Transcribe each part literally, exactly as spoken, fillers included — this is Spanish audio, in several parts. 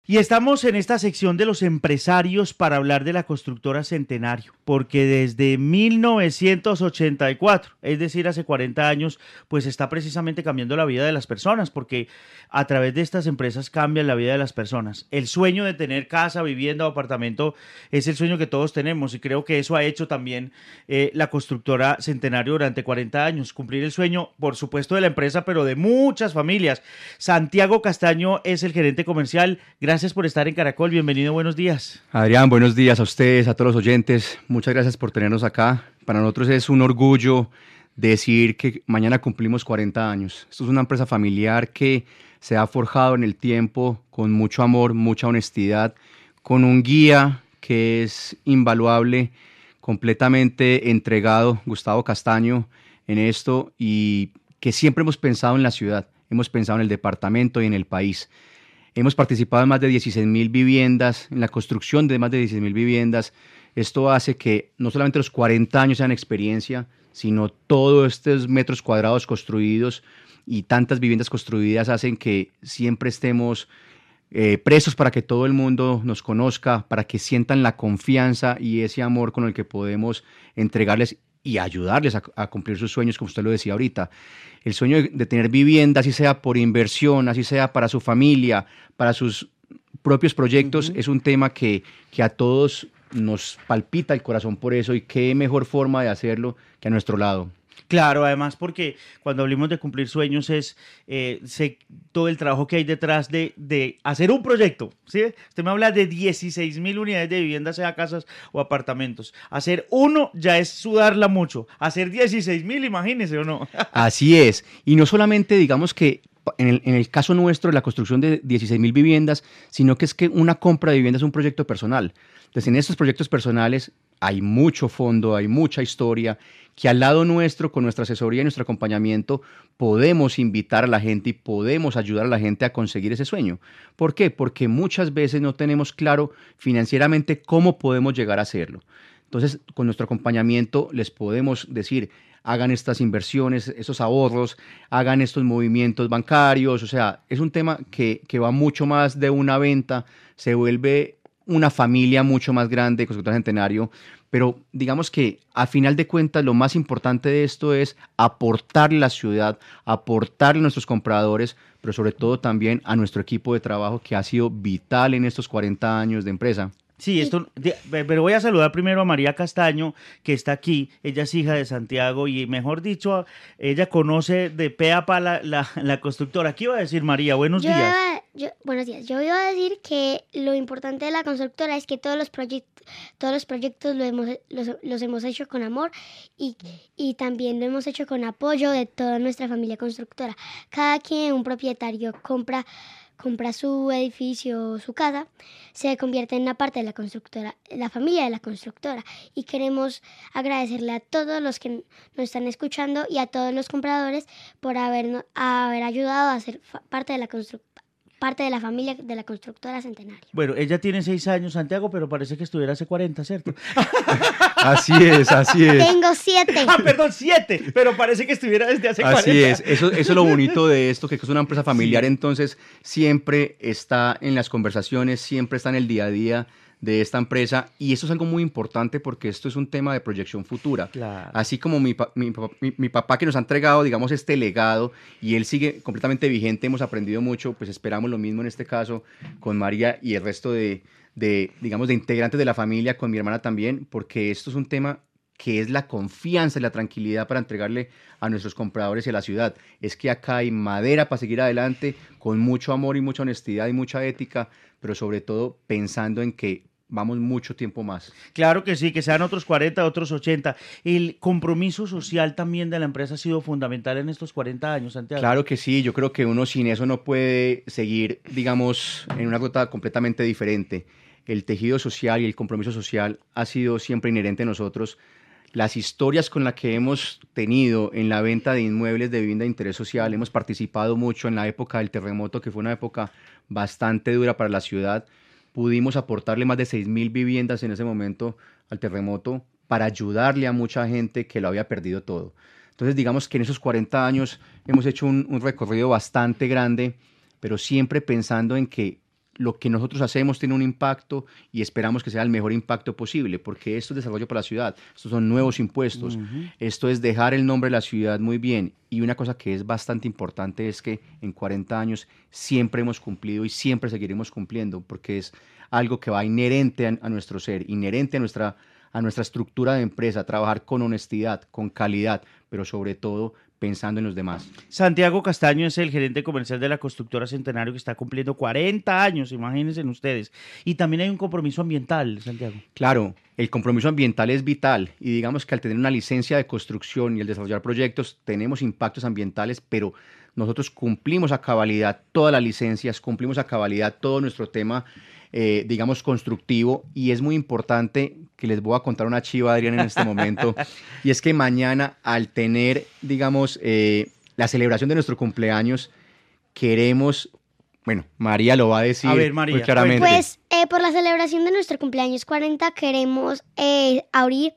Y estamos en esta sección de los empresarios para hablar de la constructora Centenario, porque desde mil novecientos ochenta y cuatro, es decir, hace cuarenta años, pues está precisamente cambiando la vida de las personas, porque a través de estas empresas cambian la vida de las personas. El sueño de tener casa, vivienda o apartamento es el sueño que todos tenemos y creo que eso ha hecho también eh, la constructora Centenario durante cuarenta años, cumplir el sueño, por supuesto, de la empresa, pero de muchas familias. Santiago Castaño es el gerente comercial. Gracias Gracias por estar en Caracol, bienvenido, buenos días. Adrián, buenos días a ustedes, a todos los oyentes, muchas gracias por tenernos acá. Para nosotros es un orgullo decir que mañana cumplimos cuarenta años. Esto es una empresa familiar que se ha forjado en el tiempo con mucho amor, mucha honestidad, con un guía que es invaluable, completamente entregado, Gustavo Castaño, en esto y que siempre hemos pensado en la ciudad, hemos pensado en el departamento y en el país. Hemos participado en más de dieciséis mil viviendas, en la construcción de más de dieciséis mil viviendas. Esto hace que no solamente los cuarenta años sean experiencia, sino todos estos metros cuadrados construidos y tantas viviendas construidas hacen que siempre estemos eh, presos para que todo el mundo nos conozca, para que sientan la confianza y ese amor con el que podemos entregarles y ayudarles a, a cumplir sus sueños, como usted lo decía ahorita. El sueño de, de tener vivienda, así sea por inversión, así sea para su familia, para sus propios proyectos, uh-huh. es un tema que, que a todos nos palpita el corazón por eso y qué mejor forma de hacerlo que a nuestro lado. Claro, además porque cuando hablamos de cumplir sueños es eh, sé, todo el trabajo que hay detrás de, de hacer un proyecto, ¿sí? Usted me habla de dieciséis mil unidades de vivienda, sea casas o apartamentos. Hacer uno ya es sudarla mucho. Hacer dieciséis mil, imagínese o no. Así es. Y no solamente digamos que en el, en el caso nuestro de la construcción de dieciséis mil viviendas, sino que es que una compra de vivienda es un proyecto personal. Entonces, en estos proyectos personales hay mucho fondo, hay mucha historia, que al lado nuestro, con nuestra asesoría y nuestro acompañamiento, podemos invitar a la gente y podemos ayudar a la gente a conseguir ese sueño. ¿Por qué? Porque muchas veces no tenemos claro financieramente cómo podemos llegar a hacerlo. Entonces, con nuestro acompañamiento les podemos decir, hagan estas inversiones, esos ahorros, hagan estos movimientos bancarios, o sea, es un tema que, que va mucho más de una venta, se vuelve una familia mucho más grande, Constructora Centenario, pero digamos que a final de cuentas lo más importante de esto es aportarle a la ciudad, aportarle a nuestros compradores, pero sobre todo también a nuestro equipo de trabajo que ha sido vital en estos cuarenta años de empresa. Sí, esto, pero voy a saludar primero a María Castaño, que está aquí. Ella es hija de Santiago y, mejor dicho, ella conoce de pe a pa la, la, la constructora. ¿Qué iba a decir, María? Buenos yo días. Iba, yo, buenos días. Yo iba a decir que lo importante de la constructora es que todos los proyectos, todos los proyectos lo hemos, los, los hemos hecho con amor y, y también lo hemos hecho con apoyo de toda nuestra familia constructora. Cada quien, un propietario, compra... compra su edificio, su casa, se convierte en una parte de la constructora, la familia de la constructora. Y queremos agradecerle a todos los que nos están escuchando y a todos los compradores por habernos, haber ayudado a ser parte de la constructora. parte de la familia de la constructora Centenario. Bueno, ella tiene seis años, Santiago, pero parece que estuviera hace cuarenta, ¿cierto? Así es, así es. Tengo siete. Ah, perdón, siete, pero parece que estuviera desde hace cuarenta. Así es, eso, eso es lo bonito de esto, que es una empresa familiar, sí. Entonces siempre está en las conversaciones, siempre está en el día a día de esta empresa, y eso es algo muy importante porque esto es un tema de proyección futura. Claro. Así como mi, mi, mi, mi papá que nos ha entregado, digamos, este legado y él sigue completamente vigente, hemos aprendido mucho, pues esperamos lo mismo en este caso con María y el resto de, de, digamos, de integrantes de la familia, con mi hermana también, porque esto es un tema que es la confianza y la tranquilidad para entregarle a nuestros compradores y a la ciudad. Es que acá hay madera para seguir adelante con mucho amor y mucha honestidad y mucha ética, pero sobre todo pensando en que vamos mucho tiempo más. Claro que sí, que sean otros cuarenta, otros ochenta. El compromiso social también de la empresa ha sido fundamental en estos cuarenta años, Santiago. Claro que sí, yo creo que uno sin eso no puede seguir, digamos, en una ruta completamente diferente. El tejido social y el compromiso social ha sido siempre inherente a nosotros. Las historias con las que hemos tenido en la venta de inmuebles de vivienda de interés social, hemos participado mucho en la época del terremoto, que fue una época bastante dura para la ciudad. Pudimos aportarle más de seis mil viviendas en ese momento al terremoto para ayudarle a mucha gente que lo había perdido todo. Entonces, digamos que en esos cuarenta años hemos hecho un, un recorrido bastante grande, pero siempre pensando en que lo que nosotros hacemos tiene un impacto y esperamos que sea el mejor impacto posible, porque esto es desarrollo para la ciudad, estos son nuevos impuestos, uh-huh. Esto es dejar el nombre de la ciudad muy bien. Y una cosa que es bastante importante es que en cuarenta años siempre hemos cumplido y siempre seguiremos cumpliendo, porque es algo que va inherente a, a nuestro ser, inherente a nuestra, a nuestra estructura de empresa, trabajar con honestidad, con calidad, pero sobre todo pensando en los demás. Santiago Castaño es el gerente comercial de la constructora Centenario, que está cumpliendo cuarenta años, imagínense ustedes. Y también hay un compromiso ambiental, Santiago. Claro, el compromiso ambiental es vital y digamos que al tener una licencia de construcción y el desarrollar proyectos tenemos impactos ambientales, pero nosotros cumplimos a cabalidad todas las licencias, cumplimos a cabalidad todo nuestro tema, eh, digamos, constructivo, y es muy importante que les voy a contar una chiva, Adrián, en este momento, y es que mañana, al tener, digamos, eh, la celebración de nuestro cumpleaños, queremos, bueno, María lo va a decir a ver, María, muy claramente. Pues eh, por la celebración de nuestro cumpleaños cuarenta queremos eh, abrir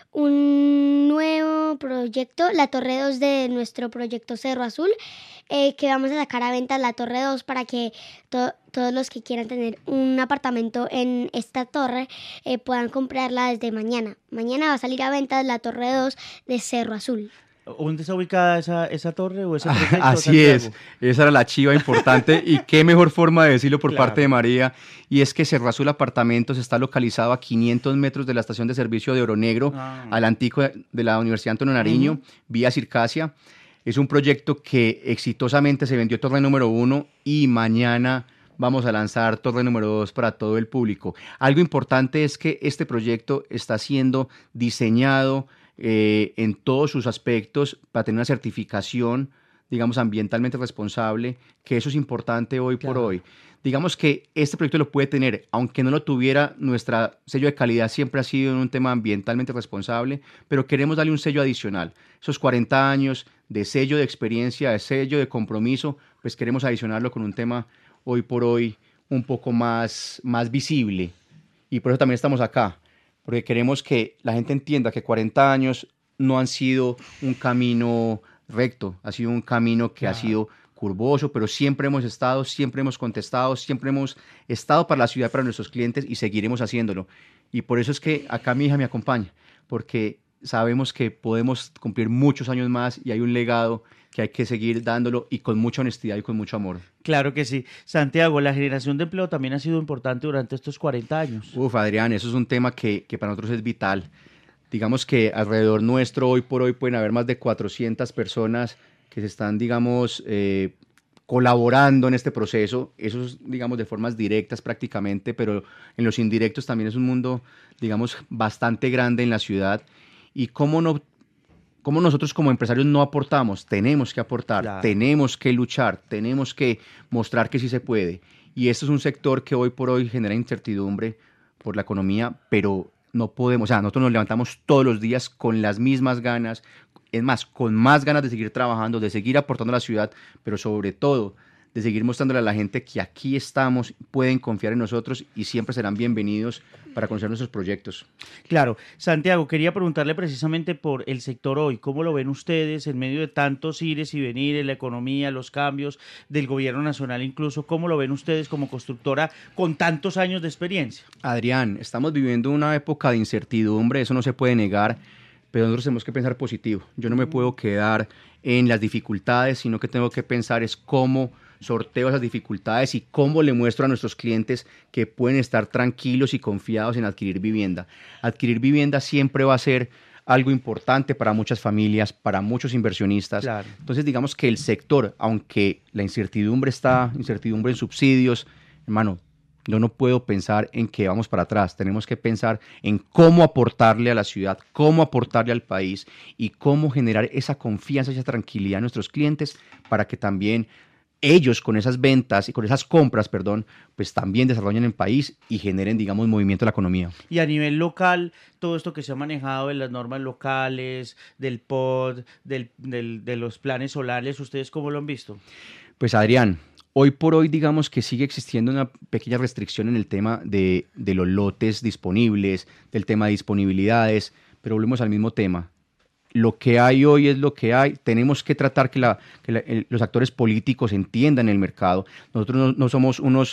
un nuevo proyecto, la Torre dos de nuestro proyecto Cerro Azul, eh, que vamos a sacar a venta la Torre dos para que to- todos los que quieran tener un apartamento en esta torre eh, puedan comprarla desde mañana. Mañana va a salir a venta la Torre dos de Cerro Azul. ¿Dónde está ubicada esa, esa torre o ese proyecto? Así Santiago? es, esa era la chiva importante y qué mejor forma de decirlo por Claro. parte de María, y es que Cerro Azul Apartamentos está localizado a quinientos metros de la estación de servicio de Oro Negro, Ah. al antico de la Universidad Antonio Nariño, Uh-huh. vía Circasia. Es un proyecto que exitosamente se vendió torre número uno y mañana vamos a lanzar torre número dos para todo el público. Algo importante es que este proyecto está siendo diseñado Eh, en todos sus aspectos para tener una certificación, digamos, ambientalmente responsable, que eso es importante hoy Claro. por hoy. Digamos que este proyecto lo puede tener, aunque no lo tuviera, nuestro sello de calidad siempre ha sido en un tema ambientalmente responsable, pero queremos darle un sello adicional. Esos cuarenta años de sello de experiencia, de sello de compromiso, pues queremos adicionarlo con un tema hoy por hoy un poco más, más visible, y por eso también estamos acá, porque queremos que la gente entienda que cuarenta años no han sido un camino recto, ha sido un camino que Claro. ha sido curvoso, pero siempre hemos estado, siempre hemos contestado, siempre hemos estado para la ciudad, para nuestros clientes, y seguiremos haciéndolo. Y por eso es que acá mi hija me acompaña, porque sabemos que podemos cumplir muchos años más y hay un legado que hay que seguir dándolo, y con mucha honestidad y con mucho amor. Claro que sí. Santiago, la generación de empleo también ha sido importante durante estos cuarenta años. Uf, Adrián, eso es un tema que, que para nosotros es vital. Digamos que alrededor nuestro, hoy por hoy, pueden haber más de cuatrocientas personas que se están, digamos, eh, colaborando en este proceso. Eso es, digamos, de formas directas prácticamente, pero en los indirectos también es un mundo, digamos, bastante grande en la ciudad. Y cómo no... ¿Cómo nosotros como empresarios no aportamos? Tenemos que aportar, Claro. tenemos que luchar, tenemos que mostrar que sí se puede. Y esto es un sector que hoy por hoy genera incertidumbre por la economía, pero no podemos, o sea, nosotros nos levantamos todos los días con las mismas ganas, es más, con más ganas de seguir trabajando, de seguir aportando a la ciudad, pero sobre todo de seguir mostrándole a la gente que aquí estamos, pueden confiar en nosotros y siempre serán bienvenidos para conocer nuestros proyectos. Claro. Santiago, quería preguntarle precisamente por el sector hoy. ¿Cómo lo ven ustedes en medio de tantos ires y venires, la economía, los cambios del gobierno nacional incluso? ¿Cómo lo ven ustedes como constructora con tantos años de experiencia? Adrián, estamos viviendo una época de incertidumbre, eso no se puede negar, pero nosotros tenemos que pensar positivo. Yo no me puedo quedar en las dificultades, sino que tengo que pensar es cómo sorteo esas dificultades y cómo le muestro a nuestros clientes que pueden estar tranquilos y confiados en adquirir vivienda. Adquirir vivienda siempre va a ser algo importante para muchas familias, para muchos inversionistas. Claro. Entonces, digamos que el sector, aunque la incertidumbre está, incertidumbre en subsidios, hermano, yo no puedo pensar en que vamos para atrás. Tenemos que pensar en cómo aportarle a la ciudad, cómo aportarle al país y cómo generar esa confianza, esa tranquilidad a nuestros clientes para que también ellos con esas ventas y con esas compras, perdón, pues también desarrollen el país y generen, digamos, movimiento de la economía. Y a nivel local, todo esto que se ha manejado de las normas locales, del P O D, del, del, de los planes solares, ¿ustedes cómo lo han visto? Pues Adrián, hoy por hoy digamos que sigue existiendo una pequeña restricción en el tema de, de los lotes disponibles, del tema de disponibilidades, pero volvemos al mismo tema. Lo que hay hoy es lo que hay. Tenemos que tratar que, la, que la, el, los actores políticos entiendan el mercado. Nosotros no, no somos unos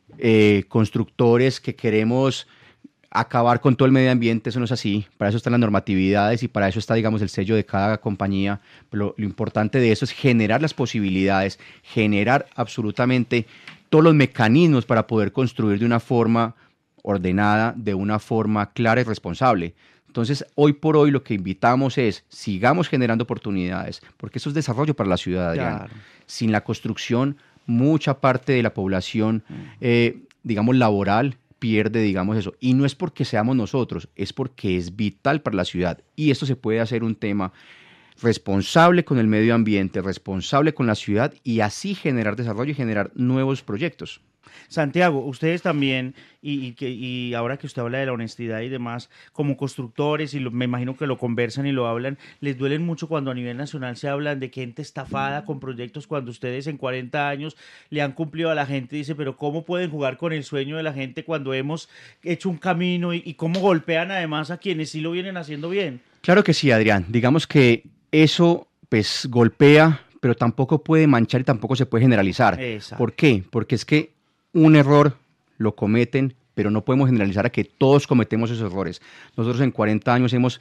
eh, constructores que queremos acabar con todo el medio ambiente. Eso no es así. Para eso están las normatividades y para eso está, digamos, el sello de cada compañía. Pero lo, lo importante de eso es generar las posibilidades, generar absolutamente todos los mecanismos para poder construir de una forma ordenada, de una forma clara y responsable. Entonces, hoy por hoy lo que invitamos es, sigamos generando oportunidades, porque eso es desarrollo para la ciudad, Adrián. Claro. Sin la construcción, mucha parte de la población, eh, digamos, laboral, pierde, digamos, eso. Y no es porque seamos nosotros, es porque es vital para la ciudad. Y esto se puede hacer un tema responsable con el medio ambiente, responsable con la ciudad y así generar desarrollo y generar nuevos proyectos. Santiago, ustedes también, y, y, que, y ahora que usted habla de la honestidad y demás, como constructores, y lo, me imagino que lo conversan y lo hablan, les duelen mucho cuando a nivel nacional se hablan de gente estafada con proyectos, cuando ustedes en cuarenta años le han cumplido a la gente, dice, pero ¿cómo pueden jugar con el sueño de la gente cuando hemos hecho un camino y, y cómo golpean además a quienes sí lo vienen haciendo bien? Claro que sí, Adrián. Digamos que eso pues golpea, pero tampoco puede manchar y tampoco se puede generalizar. Exacto. ¿Por qué? Porque es que un error lo cometen, pero no podemos generalizar a que todos cometemos esos errores. Nosotros en cuarenta años hemos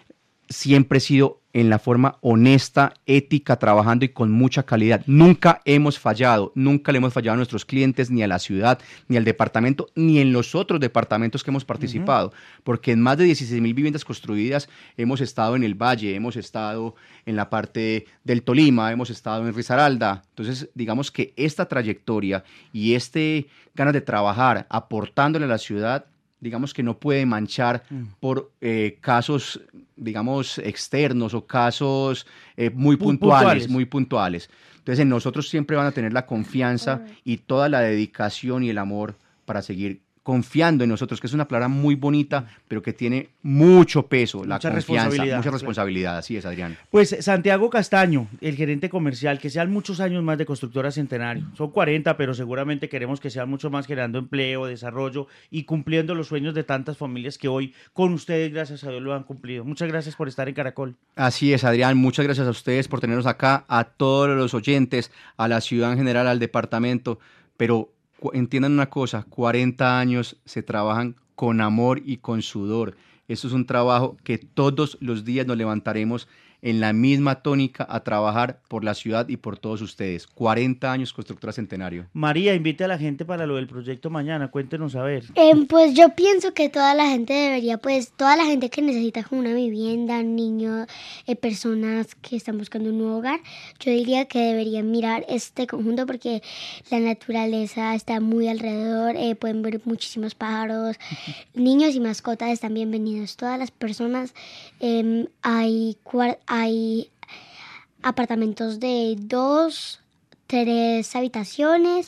siempre sido en la forma honesta, ética, trabajando y con mucha calidad. Nunca hemos fallado, nunca le hemos fallado a nuestros clientes, ni a la ciudad, ni al departamento, ni en los otros departamentos que hemos participado, uh-huh. porque en más de dieciséis mil viviendas construidas hemos estado en el Valle, hemos estado en la parte del Tolima, hemos estado en Risaralda. Entonces, digamos que esta trayectoria y este ganas de trabajar aportándole a la ciudad, digamos que no puede manchar por eh, casos, digamos, externos o casos eh, muy, muy puntuales, puntuales, muy puntuales. Entonces, en nosotros siempre van a tener la confianza y toda la dedicación y el amor para seguir confiando en nosotros, que es una palabra muy bonita, pero que tiene mucho peso, mucha la confianza, responsabilidad, mucha responsabilidad, claro. Así es, Adrián. Pues Santiago Castaño, el gerente comercial, que sean muchos años más de Constructora Centenario, son cuarenta, pero seguramente queremos que sean mucho más, generando empleo, desarrollo y cumpliendo los sueños de tantas familias que hoy con ustedes, gracias a Dios, lo han cumplido. Muchas gracias por estar en Caracol. Así es, Adrián, muchas gracias a ustedes por tenernos acá, a todos los oyentes, a la ciudad en general, al departamento, pero entiendan una cosa, cuarenta años se trabajan con amor y con sudor. Esto es un trabajo que todos los días nos levantaremos en la misma tónica a trabajar por la ciudad y por todos ustedes. cuarenta años Constructora Centenario. María, invite a la gente para lo del proyecto mañana, cuéntenos a ver. Eh, pues yo pienso que toda la gente debería, pues toda la gente que necesita como una vivienda, niños, eh, personas que están buscando un nuevo hogar, yo diría que deberían mirar este conjunto porque la naturaleza está muy alrededor, eh, pueden ver muchísimos pájaros, niños y mascotas están bienvenidos. Todas las personas, eh, hay cuar- Hay apartamentos de dos, tres habitaciones,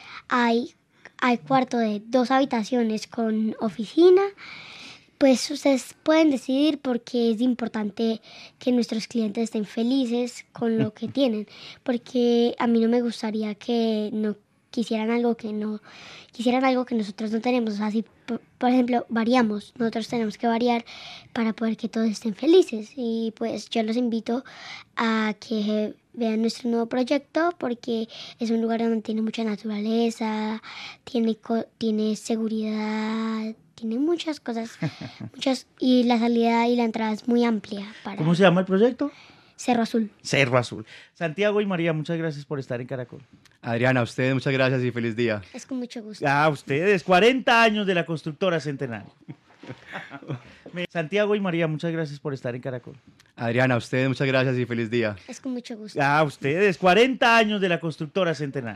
hay, hay cuarto de dos habitaciones con oficina. Pues ustedes pueden decidir porque es importante que nuestros clientes estén felices con lo que tienen, porque a mí no me gustaría que no quisieran algo que no quisieran algo que nosotros no tenemos. O sea, si por, por ejemplo variamos, nosotros tenemos que variar para poder que todos estén felices. Y pues yo los invito a que vean nuestro nuevo proyecto porque es un lugar donde tiene mucha naturaleza, tiene tiene seguridad, tiene muchas cosas, muchas y la salida y la entrada es muy amplia. Para... ¿Cómo se llama el proyecto? Cerro Azul. Cerro Azul. Santiago y María, muchas gracias por estar en Caracol. Adriana, a ustedes muchas gracias y feliz día. Es con mucho gusto. A ustedes, cuarenta años de la Constructora Centenario. Santiago y María, muchas gracias por estar en Caracol. Adriana, a ustedes muchas gracias y feliz día. Es con mucho gusto. A ustedes, cuarenta años de la Constructora Centenario.